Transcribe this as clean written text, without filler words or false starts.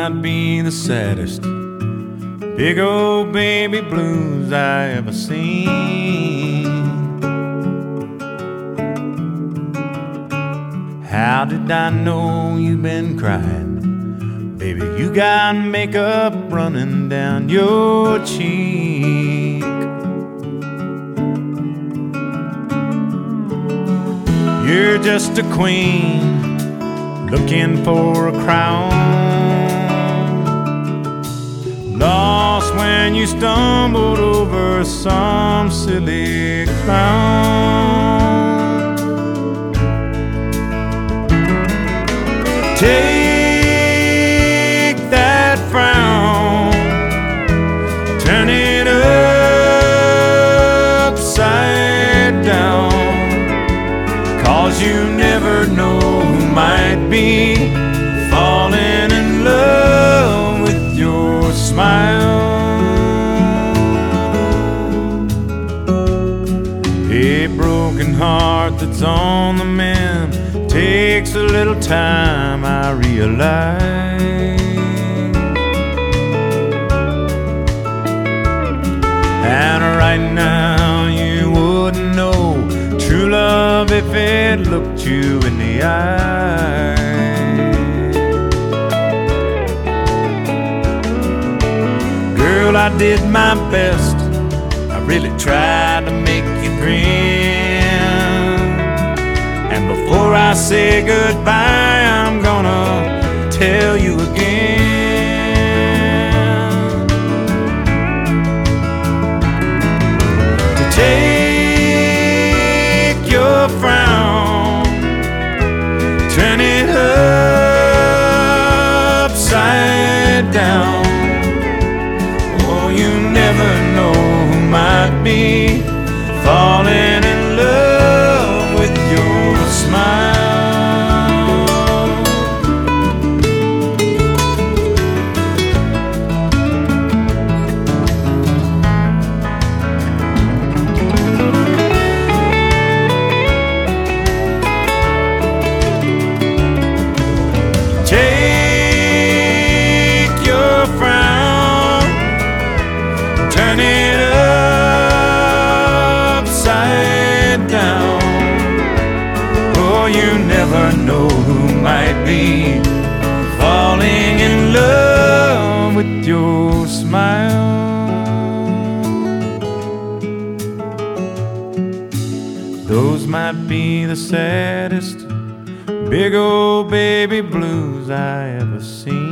might be the saddest big old baby blues I ever seen. How did I know you've been crying? Baby, you got makeup running down your cheek. You're just a queen looking for a crown, lost when you stumbled over some silly clown. Take that frown, turn it upside down, 'cause you never know who might be falling in love with your smile. A broken heart that's on the mend takes a little time, I realize. And right now you wouldn't know true love if it looked you in the eye. Girl, I did my best, I really tried to make you grin. And before I say goodbye, I'm gonna tell you again to take your frown, turn it upside down. Oh, you never know who might be falling in love with your smile. Take your frown, turn it upside down. Oh, you never know who might be falling in love with your smile. Those might be the saddest big old baby blues I ever seen.